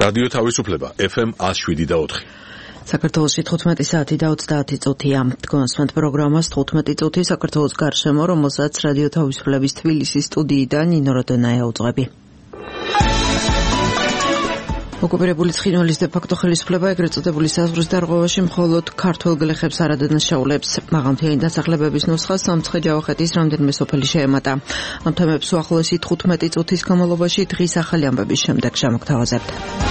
რადიო თავისუფლება FM 107.4. საქართველოში 15 საათი და 30 წუთია. გონსმენთ პროგრამას 15 წუთი საქართველოს გარშემო, რომელსაც რადიო თავისუფლების თბილისის სტუდიიდან ნინო როდონაია უძღვები. ოკუპირებული ცხინვალის დე-ფაქტო ხელისუფლება ეგრეთ წოდებული საზღვრის დარღვევაში მხოლოდ ქართველ გლეხებს არ ადანაშაულებს. მაღალმთიანი დასახლებების ნუსხას სამცხე-ჯავახეთის რამდენიმე სოფელი შეემატა. ამ თემებს უახლოესი 15 წუთის განმავლობაში დღის ახალი ამბების შემდეგ შემოგთავაზებთ.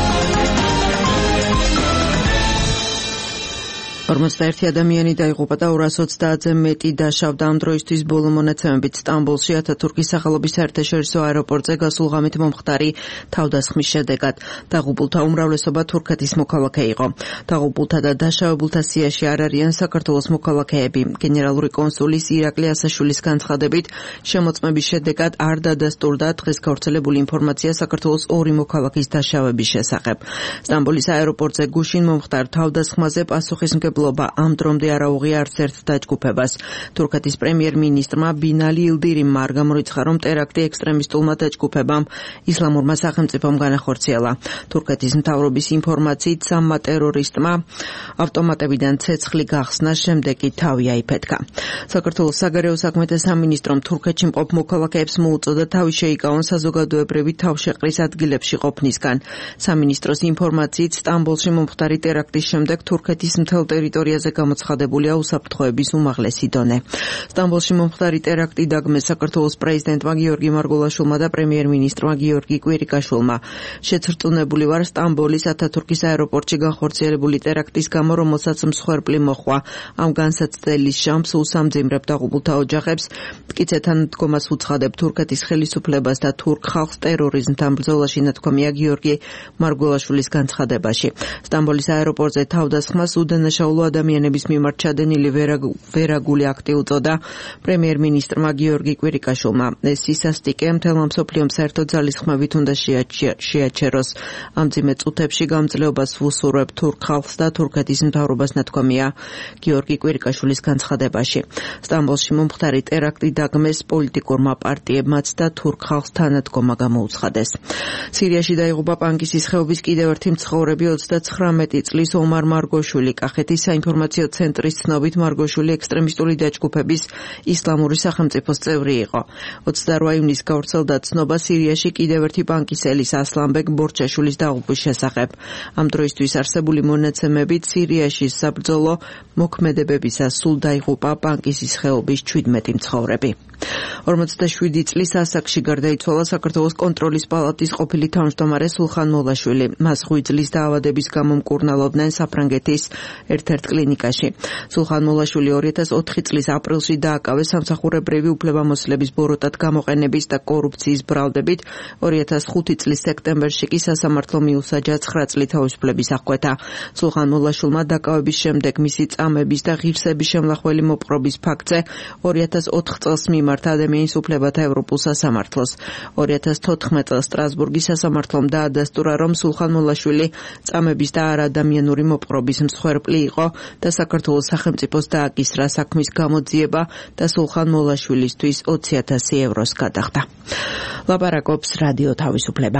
41 ადამიანი დაიღუპა და 230-ზე მეტი დაშავდა. ამ დროისთვის ბოლო მონაცემებით სტამბოლში ათათურქის სახელობის საერთაშორისო აეროპორტზე გასულ ღამით მომხდარი თავდასხმის შედეგად დაღუპულთა უმრავლესობა თურქეთის მოქალაქე იყო. დაღუპულთა და დაშავებულთა სიაში არ არიან საქართველოს მოქალაქეები. გენერალური კონსულის ირაკლი ასაშვილის განცხადებით, შემოწმების შედეგად არ დადასტურდა დღეს გავრცელებული ინფორმაცია საქართველოს ორი მოქალაქის დაშავების შესახებ. სტამბოლის აეროპორტზე გუშინ მომხდარ თავდასხმაზე პასუხისმგებლობა ამ დრომდე არ აუღია არც ერთ დაჯგუფებას. თურქეთის პრემიერ-მინისტრმა ბინალი ილდირიმმა არ გამორიცხა, რომ ტერაქტი ექსტრემისტულმა დაჯგუფებამ ისლამურმა სახელმწიფომ განახორციელა. თურქეთის მთავრობის ინფორმაციით სამმა ტერორისტმა ავტომატებიდან ცეცხლი გახსნას შემდეგ კი თავი აიფეთქა. საქართველოს საგარეო საქმეთა სამინისტრომ თურქეთში მყოფ მოქალაქეებს მოუწოდა თავი შეიკავონ საზოგადოებრივი თავშეყრის ადგილებში ყოფნისგან. სამინისტროს ინფორმაციით სტამბოლში მომხდარი ტერაქტის შემდეგ თურქეთის მთელ ტერიტორიაზე გამოცხადებულია უსაფრთხოების უმაღლესი დონე. სტამბოლში მომხდარი ტერაქტი დაგმეს საქართველოს პრეზიდენტმა გიორგი მარგულაშვილმა და პრემიერ-მინისტრმა გიორგი კვირიკაშვილმა. შეცრწუნებული ვარ სტამბოლის ათათურქის აეროპორტში განხორციელებული ტერაქტის გამო, რომელსაც მსხვერპლი მოჰყვა. ამ განსაცდელის შამს უსამძიმრებ დაღუპულთა ოჯახებს, მტკიცეთან დგომას უცხადებ თურქეთის ხელისუფლებას და თურქ ხალხს ტერორიზმთან ბრძოლაში, ნათქვამია გიორგი მარგულაშვილის განცხადებაში. სტამბოლის აეროპორტზე თავდასხმას უდანაშაულო ადამიანების მიმართ ჩადენილი ვერაგული აქტი უწოდა პრემიერ-მინისტრმა გიორგი კვირიკაშვილმა. ეს სისასტიკე მთელმა მსოფლიომ საერთო ძალისხმევით უნდა შეაჩეროს. ამ მძიმე წუთებში გამძლეობას ვუსურვებ თურქ ხალხს და თურქეთის მთავრობას, ნათქვამია გიორგი კვირიკაშვილის განცხადებაში. სტამბოლში მომხდარი ტერაქტი დაგმეს პოლიტიკურმა პარტიებმაც და თურქ ხალხს თანადგომა გამოუცხადეს. სირიაში დაიღუპა პანკისის ხეობის კიდევ ერთი მცხოვრები 39 წლის ომარ მარგოშვილი. კახეთის საინფორმაციო ცენტრის ცნობით მარგოშვილი ექსტრემისტული დაჯგუფების ისლამური სახელმწიფოს წევრი იყო. 28 ივნისს გავრცელდა ცნობა სირიაში კიდევ ერთი პანკისელის ასლანბეგ ბორჩაშვილის დაღუპვის შესახებ. ამ დროისთვის არსებული მონაცემებით სირიაში საბრძოლო მოქმედებებისას სულ დაიღუპა პანკისის ხეობის 17 მცხოვრები. 47 წლის ასაკში გარდაიცვალა საქართველოს კონტროლის პალატის ყოფილი თავმჯდომარე სულხან მოლაშვილი. მას ღვიძლის დაავადების გამო მკურნალობდნენ საფრანგეთის ერთ-ერთ კლინიკაში. სულხან მოლაშვილი 2004 წლის აპრილში დააკავეს სამსახურებრივი უფლებამოსილების ბოროტად გამოყენების და კორუფციის ბრალდებით. 2005 წლის სექტემბერში კი სასამართლომ მიუსაჯა 9 წლის თავისუფლების აღკვეთა. სულხან მოლაშვილმა დაკავების შემდეგ მისი წამების და ღირსების შემლახველი მოპყრობის ფაქტზე 2004 წელს მიმართა ადამიანის უფლებათა ევროპულ სასამართლოს. 2014 წელს სტრასბურგის სასამართლომ დაადასტურა, რომ სულხან მოლაშვილი წამების და არადამიანური მოპყრობის მსხვერპლი იყო და საქართველოს სახელმწიფოს დააკისრა საქმის გამოძიება და სულხან მოლაშვილისთვის 20,000 ევროს გადახდა. ლაპარაკობს რადიო თავისუფლება.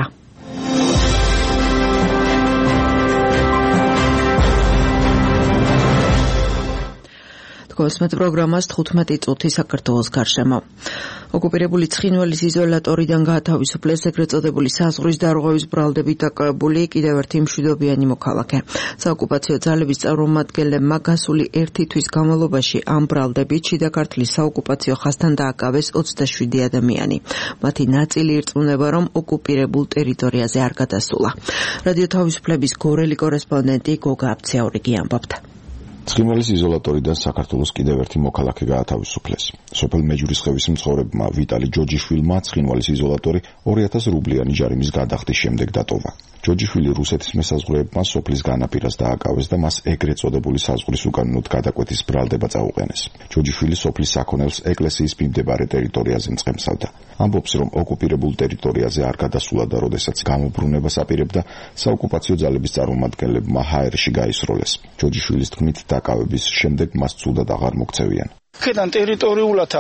გონსმენთ პროგრამას 15 წუთი საქართველოს გარშემო. ოკუპირებული ცხინვალის იზოლატორიდან გაათავისუფლეს ეგრეთ წოდებული საზღვრის დარღვევის ბრალდებით დაკავებული კიდევ ერთი მშვიდობიანი მოქალაქე. საოკუპაციო ძალების წარმომადგენლებმა გასული 1 თვის განმავლობაში ამ ბრალდებით შიდა ქართლის საოკუპაციო ხაზთან დააკავეს 27 ადამიანი. მათი ნაწილი ირწმუნება, რომ ოკუპირებულ ტერიტორიაზე არ გადასულა. რადიო თავისუფლების გორელი კორესპონდენტი გოგა აბცაურიგი ამბობდა. ცხინვალის იზოლატორიდან საქართველოს კიდევ ერთი მოქალაქე გაათავისუფლეს. სოფელ მეჯურისხევის მცხოვრებმა ვიტალი ჯოჯიშვილმა ცხინვალის იზოლატორი 2000 რუბლიანი ჯარიმის გადახდის შემდეგ დატოვა. ჯოჯიშვილი რუსეთის მესაზღვრეებმა სოფლის განაპირას დააკავეს და მას ეგრეთ წოდებული საზღვრის უკანონოდ გადაკვეთის ბრალდება წაუყენეს. ჯოჯიშვილი სოფლის საქონელს ეკლესიის მიმდებარე ტერიტორიაზე მწყემსავდა. ამბობს, რომ ოკუპირებულ ტერიტორიაზე არ გადასულა და როდესაც გამობრუნებას აპირებდა, საოკუპაციო ძალების წარმომადგენლებმა ჰაერში გაისროლეს. ჯოჯიშვილის თქმით, დაკავების შემდეგ მას ცუდად აღარ მოქცევიან. Ქედან ტერიტორიულათა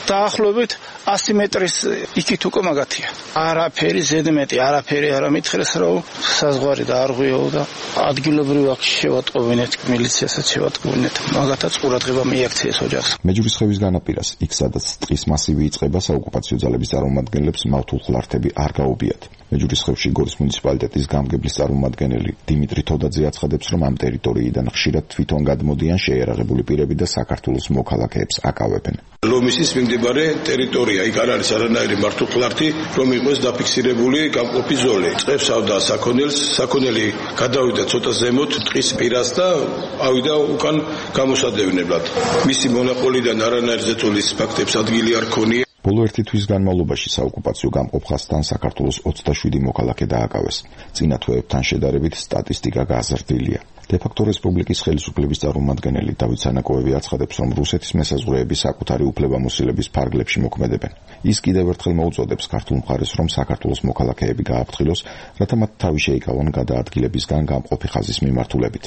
დაახლოებით 100 მეტრის იქით უკვე მაგათია. არაფერი ზედმეტი, არაფერი არ ამითხრეს, რომ საზღვარი დაარღვიო და ადგილობრივ აქ შევატყობინეთ, მილიციასაც შევატყობინეთ. მაგათაც ყურადღება მიაქციეს ოჯახს. მეჯურისხევის განაპირას, იქ სადაც ტყის მასივი იწყება, საოკუპაციო ძალების წარმომადგენლებს მავთულხლართები არ გაუბიათ. მეჯურისხევში გორის მუნიციპალიტეტის გამგებლის წარმომადგენელი დიმიტრი თოდაძე აცხადებს, რომ ამ ტერიტორიიდან ხშირად თვითონ გადმოდიან შეიარაღებული პირები და საქართველოს მოქალაქეებს აკავებენ. ლომისის მიმდებარე ტერიტორია, იქ არ არის არანაირი მართულხლართი, რომ იყოს დაფიქსირებული გამყოფი ზოლი. წევს ავდა საქონელი გადავიდა ცოტა ზემოთ ტყის პირას და ავიდა უკან გამოსადევნებლად. მისი მონაყოლიდან არანაირი ზეწოლის ფაქტებს ადგილი არ ქონია. ბოლო ერთი თვის განმავლობაში საოკუპაციო გამყოფ ხაზთან საქართველოს 27 მოქალაქე დააკავეს. წინა თვეებთან შედარებით სტატისტიკა გაზრდილია. დე-ფაქტო რესპუბლიკის ხელისუფლების წარმომადგენელი დავით სანაკოევი აცხადებს, რომ რუსეთის მესაზღვრეები საკუთარი უფლებამოსილების ფარგლებში მოქმედებენ. ის კიდევ ერთხელ მოუწოდებს ქართულ მხარეს, რომ საქართველოს მოქალაქეები გააფრთხილოს, რათა მათ თავი შეიკავონ გადაადგილებისგან გამყოფი ხაზის მიმართულებით.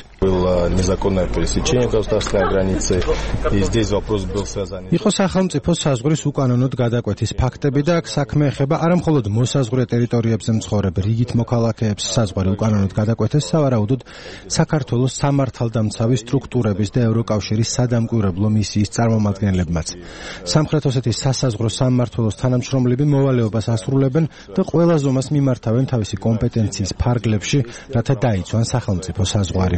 იყო სახელმწიფოს საზღვრის უკანონოდ გადაკვეთის ფაქტები და აქ საქმე ეხება არა მხოლოდ მოსაზღვრე ტერიტორიებზე მცხოვრებ რიგით მოქალაქეებს საზღვარი უკანონოდ გადაკვეთეს, სავარაუდოდ საქართველოს სამართალდამცავი სტრუქტურების და ევროკავშირის სადამკვირვებლო მისიის წარმომადგენლებმაც. სამხრეთ ოსეთის სასაზღვრო სამმართველოს თანამშრომლები მოვალეობას ასრულებენ და ყველა ზომას მიმართავენ თავისი კომპეტენციის ფარგლებში, რათა დაიცვან სახელმწიფო საზღვარი.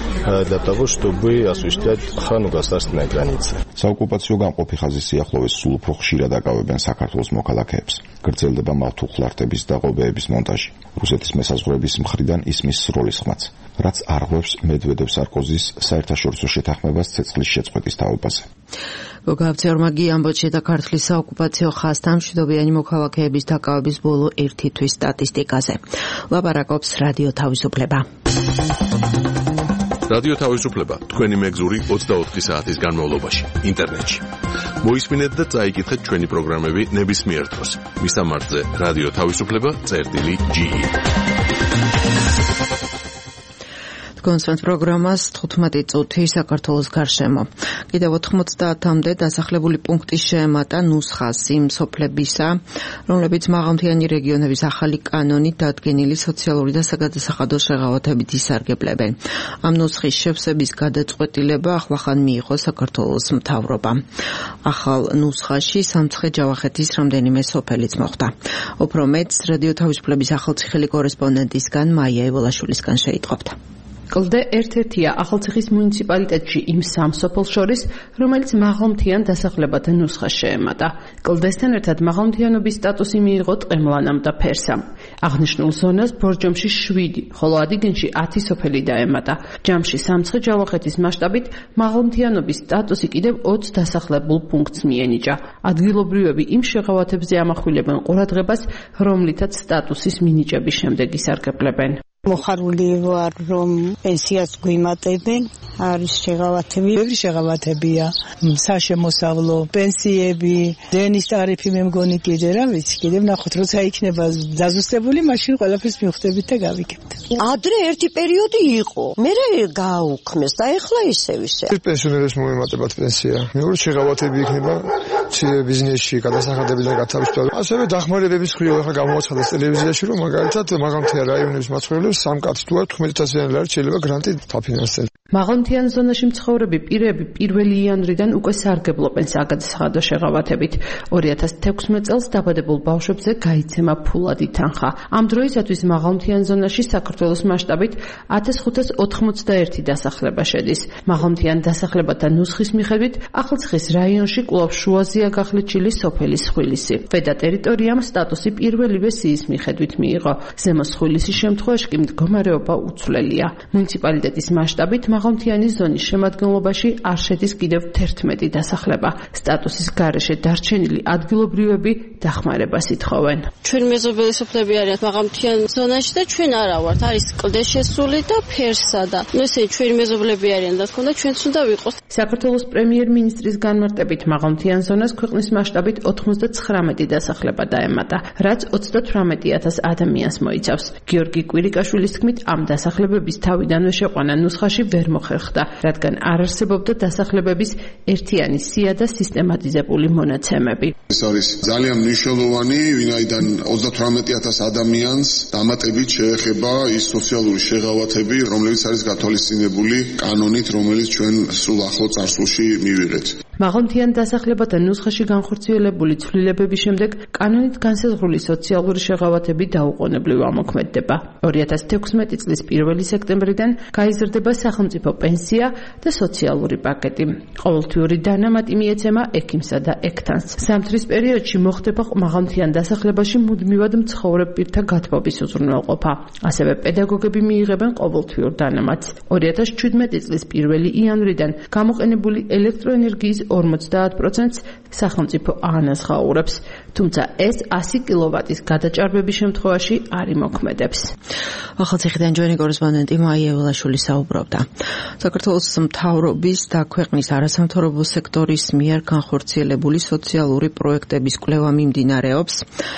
საოკუპაციო გამყოფი ხაზის სიახლოვეს სულ უფრო ხშირად აკავებენ საქართველოს მოქალაქეებს. გრძელდება მავთულხლართების და ღობეების მონტაჟი. რუსეთის მესაზღვრეების მხრიდან ისმის სროლის ხმაც, რაც არღვევს მედვედევ სარკოზის საერთაშორისო შეთანხმებას ცეცხლის შეწყვეტის თაობაზე. გოგავცეორმა ამბოჩი და ქართლის საოკუპაციო ხაზთან მშვიდობიანი მოქალაქეების დაკავების ბოლო ერთი თვის სტატისტიკაზე. ლაპარაკობს რადიო თავისუფლება. რადიო თავისუფლება თქვენი მეგზური 24 საათის განმავლობაში ინტერნეტში. მოისმინეთ და წაიკითხეთ ჩვენი პროგრამები ნებისმიერ დროს. მისამართზე რადიო თავისუფლება.ge. კონსვენს პროგრამას 15 წუთი საქართველოს გარშემო. კიდევ 90-მდე დასახლებული პუნქტი შეემატა ნუსხას იმ სოფლებისა, რომლებიც მაღალმთიანი რეგიონების ახალი კანონით დადგენილი სოციალური და საგადასახადო შეღავათებით ისარგებლებენ. ამ ნუსხის შევსების გადაწყვეტილება ახლახან მიიღო საქართველოს მთავრობამ. ახალ ნუსხაში სამცხე-ჯავახეთის რამდენიმე სოფელიც მოხვდა. უფრო მეტს რადიო თავისუფლების ახალციხელი კორესპონდენტისგან მაია ევოლაშვილისგან შეიტყობთ. კლდე ერთ-ერთია ახალციხის მუნიციპალიტეტში იმ სამ სოფელს შორის, რომელიც მაღალმთიან დასახლებათა ნუსხას შეემატა. კლდესთან ერთად მაღალმთიანობის სტატუსი მიიღო ტყემლანამ და ფერსამ. აღნიშნულ ზონას ბორჯომში 7, ხოლო ადიგენში 10 სოფელი დაემატა. ჯამში სამცხე-ჯავახეთის მასშტაბით მაღალმთიანობის სტატუსი კიდევ 20 დასახლებულ პუნქტს მიენიჭა. ადგილობრივები იმ შეღავათებზე ამახვილებენ ყურადღებას, რომლითაც სტატუსის მინიჭების შემდეგ ისარგებლებენ. მოხარული ვარ, რომ პენსიას გვიმატებენ, არის შეღავათები, ბევრი შეღავათებია, საშემოსავლო პენსიები, დენის ტარიფი მე მგონი კიდე რა ვიცი, კიდევ ნახოთ, როცა იქნება დაზუსტებული, მაშინ ყველაფერს მივხვდებით და გავიგებთ. ადრე ერთი პერიოდი იყო, მერე გააუქმეს და ეხლა ისევ. პენსიონერებს მოემატებათ პენსია. მეორე შეღავათები იქნება ბიზნესში, გადასახადებიდან გათავისუფლება. ასევე დახმარებების მხრივ ახლა გამოაცხადეს ტელევიზიაში, რომ მაგალითად მაღალმთიან რაიონების მაცხოვრებლებს სამკაცს თუ 15,000 ლარი შეიძლება გრანტი დაფინანსდეს. მაღალმთიან ზონაში მცხოვრები პირები 1 იანვრიდან უკვე სარგებლობენ საგადასახადო შეღავათებით. 2016 წელს დაბადებულ ბავშვებზე გაიცემა ფულადი თანხა. ამ დროისათვის მაღალმთიან ზონაში საქართველოს მასშტაბით 1581 დასახლება შედის. მაღალმთიან დასახლებათა ნუსხის მიხედვით ახალციხის რაიონში კვლავ შუაზეა გახლეჩილი სოფელი სხვილისი. ქვედა ტერიტორიამ სტატუსი პირველივე სიის მიხედვით მიიღო. ზემო სხვილისის შემთხვევაში კი მდგომარეობა უცვლელია. მუნიციპალიტეტის მასშტაბით მაღალმთიანი ზონის შემადგენლობაში არ შედის კიდევ 11 დასახლება. სტატუსის გარეშე დარჩენილი ადგილობრივები დახმარებას ითხოვენ. ჩვენ მეზობელი სოფლები არიან მაღალმთიან ზონაში და ჩვენ არა ვართ. არის კლდე შესული და ფერსა და ესე ჩვენი მეზობლები არიან და თქონდა ჩვენც უნდა ვიყოს. საქართველოს პრემიერ-მინისტრის განმარტებით მაღალმთიან ზონას ქვეყნის მასშტაბით 99 დასახლება დაემატა, რაც 38,000 ადამიანს მოიცავს. გიორგი კვირიკაშვილის თქმით, ამ დასახლებების თავიდანვე შეყვანა ნუსხაში ვერ მოხერხდა, რადგან არ არსებობდა დასახლებების ერთიანი სია და სისტემატიზებული მონაცემები. ეს არის ძალიან მნიშვნელოვანი, ვინაიდან 38,000 ადამიანს დამატებით შეეხება ის სოციალური შეღავათები, რომლებიც არის გათვალისწინებული კანონით, რომელიც ჩვენ სულ ახლო წარსულში მივიღეთ. მაღალმთიან დასახლებათა ნუსხაში განხორციელებული ცვლილებების შემდეგ კანონით განსაზღვრული სოციალური შეღავათები დაუყოვნებლივ ამოქმედდება. 2016 წლის 1 სექტემბრიდან გაიზრდება სახელმწიფო პენსია და სოციალური პაკეტი. ყოველთვიური დანამატი მიეცემა ექიმსა და ექთანს. ზამთრის პერიოდში მოხდება მაღალმთიან დასახლებაში მუდმივად მცხოვრებ პირთა გათბობის უზრუნველყოფა. ასევე პედაგოგები მიიღებენ ყოველთვიურ დანამატს. 2017 წლის 1 იანვრიდან გამოყენებული ელექტროენერგიის 50%-ს სახელმწიფო აანაზღაურებს, თუმცა ეს 100 კილოვატის გადაჭარბების შემთხვევაში არ იმოქმედებს. ახალციხიდან ჩვენი კორესპონდენტი მაია ველაშვილი საუბრობდა. საქართველოს მთავრობის და ქვეყნის არასამთავრობო სექტორის მიერ განხორციელებული სოციალური პროექტების კვლევა მიმდინარეობს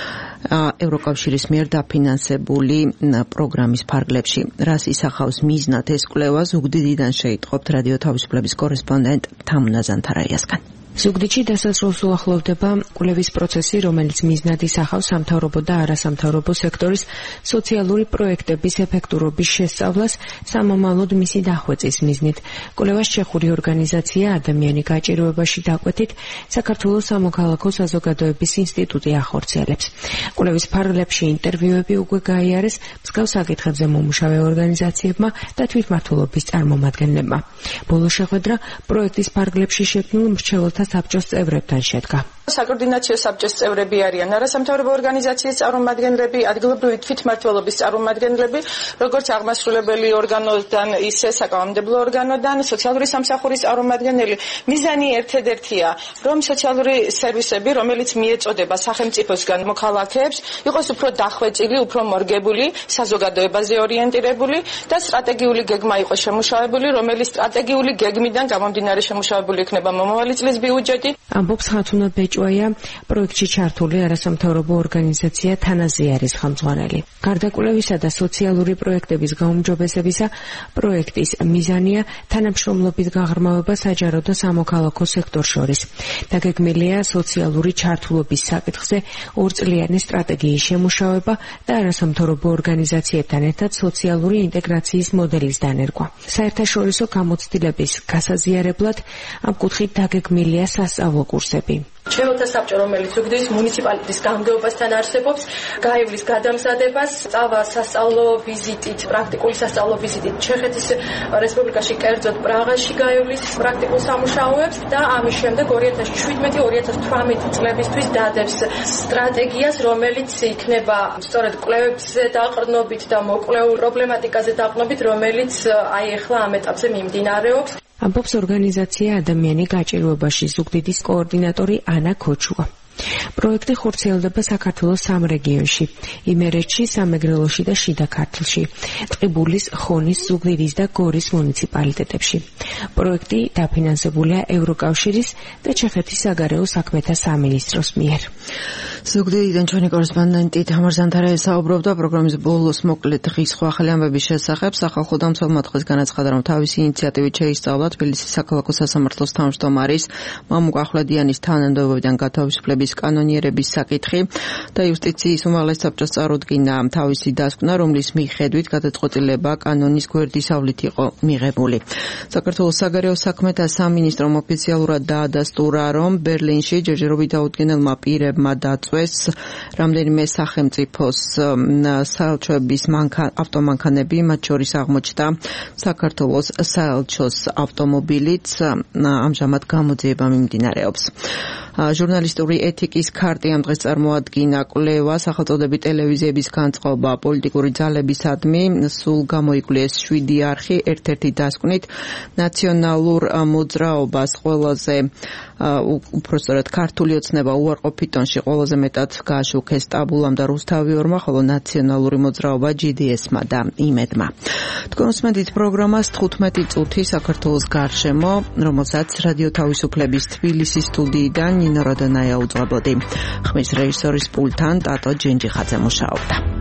ევროკავშირის მიერ დაფინანსებული პროგრამის ფარგლებში. რას ისახავს მიზნად ეს კვლევა, ზუგდიდიდან შეიტყობთ რადიო თავისუფლების კორესპონდენტ თამუნა ზანთარაიასგან. ზუგდიდში დასასრულს უახლოვდება კვლევის პროცესი, რომელიც მიზნად ისახავს სამთავრობო და არასამთავრობო სექტორის სოციალური პროექტების ეფექტურობის შესწავლას სამომავლოდ მისი დახვეწის მიზნით. კვლევას ჩეხური ორგანიზაცია ადამიანი გაჭირვებაში დაკვეთით საქართველოს სამოქალაქო საზოგადოების ინსტიტუტი ახორციელებს. კვლევის ფარგლებში ინტერვიუები უკვე გაიარეს მსგავს საკითხებზე მომუშავე ორგანიზაციებმა და თვითმმართველობის წარმომადგენლებმა. ბოლო შეხვედრა პროექტის ფარგლებში შექმნილ მრჩეველთა საბჭოს წევრებთან შედგა. საკოორდინაციო საბჭოს წევრები არიან არასამთავრობო ორგანიზაციის წარმომადგენლები, ადგილობრივი თვითმმართველობის წარმომადგენლები, როგორც აღმასრულებელი ორგანოდან, ისე საკანონმდებლო ორგანოდან, სოციალური სამსახურის წარმომადგენელი. მიზანი ერთადერთია, რომ სოციალური სერვისები, რომელიც მიეწოდება სახელმწიფოსგან მოქალაქეებს, იყოს უფრო დახვეწილი, უფრო მორგებული, საზოგადოებაზე ორიენტირებული და სტრატეგიული გეგმა იყოს შემუშავებული, რომელიც სტრატეგიული გეგმიდან გამომდინარე შემუშავებული იქნება მომავალი წლის ბიუჯეტი. ამბობს ხათუნა ბეჭვაია, პროექტში ჩართული არასამთავრობო ორგანიზაცია თანაზიარის ხელმძღვანელი. გარდა კვლევისა და სოციალური პროექტების გაუმჯობესებისა, პროექტის მიზანია თანამშრომლობის გაღრმავება საჯარო და სამოქალაქო სექტორ შორის. დაგეგმილია სოციალური ჩართულობის საკითხზე ორწლიანი სტრატეგიის შემუშავება და არასამთავრობო ორგანიზაციებთან ერთად სოციალური ინტეგრაციის მოდელის დანერგვა. საერთაშორისო გამოცდილების გასაზიარებლად ამ კუთხით დაგეგმილია სასწავლო კურსები. მრჩეველთა საბჭო, რომელიც ზუგდიდის მუნიციპალიტეტის გამგეობას არსებობს, გაივლის გადამზადებას, წავა სასწავლო ვიზიტით, პრაქტიკული სასწავლო ვიზიტით ჩეხეთის რესპუბლიკაში, კერძოდ პრაღაში გაივლის პრაქტიკულ სამუშაოებს და ამის შემდეგ 2017-2018 წლებისთვის დადებს სტრატეგიას, რომელიც იქნება სწორედ კვლევებზე დაყრდნობით და მოკვლეულ პრობლემატიკაზე დაყრდნობით, რომელიც აი ახლა ამ ეტაპზე მიმდინარეობს. ამბობს ორგანიზაცია ადამიანი გაჭირვებაში ზუგდიდის კოორდინატორი ანა ქოჩუა. პროექტი ხორციელდება საქართველოს 3 რეგიონში: იმერეთში, სამეგრელოში და შიდა ქართლში, ტყიბულის, ხონის, ზუგდიდის და გორის მუნიციპალიტეტებში. პროექტი დაფინანსებულია ევროკავშირის და ჩეხეთის საგარეო საქმეთა სამინისტროს მიერ. ზუგდიდიდან ჩვენი კორესპონდენტი თამარ ზანთარაია საუბრობდა პროგრამის ბოლოს მოკლე დღის სხვა ახალი ამბების შესახებ. სახალხო დამცველმა დღეს განაცხადა, რომ თავისი ინიციატივით შეისწავლა თბილისის საქალაქო სასამართლოს თავმჯდომარის მამუკ ახვლედიანის თანამდებობიდან გათავისუფლების კანონიერების საკითხი და იუსტიციის უმაღლეს საბჭოს წარუდგინა თავისი დასკვნა, რომლის მიხედვით გადაწყვეტილება კანონის გვერდისავლით იყო მიღებული. საქართველოს საგარეო საქმეთა სამინისტრომ ოფიციალურად დაადასტურა, რომ ბერლინში ჯერჯერობით დაუდგენელმა პირებმა დაწვეს რამდენიმე სახელმწიფოს საელჩოების ავტომანქანები, მათ შორის აღმოჩნდა საქართველოს საელჩოს ავტომობილიც, ამჟამად გამოძიება მიმდინარეობს. ჟურნალისტური ეთიკის ქარტი ამ დღეს წარმოადგინა კვლევა სახელწოდებით ტელევიზიების განწყობა პოლიტიკური ძალებისადმი, სულ გამოიკვლიეს 7 არხი, ერთ-ერთი დასკვნით ნაციონალურ მოძრაობას ყველაზე უпростоრად ქართული ოცნება უარყოფით ტონში ყველაზე მეტად გააშუქეს ტაბულამ და რუსთავიორმა, ხოლო ნაციონალური მოძრაობა GDS-მა და იმედმა. თქვენ უსმენთ პროგრამას 15 წუთი საქართველოს გარშემო, რომელსაც რადიო თავისუფლების თბილისის სტუდიიდან ნინო როდონაია უძღვებოდი. ხმის რეჟისორის პულტთან ტატო ჯენჯიხაძე მუშაობდა.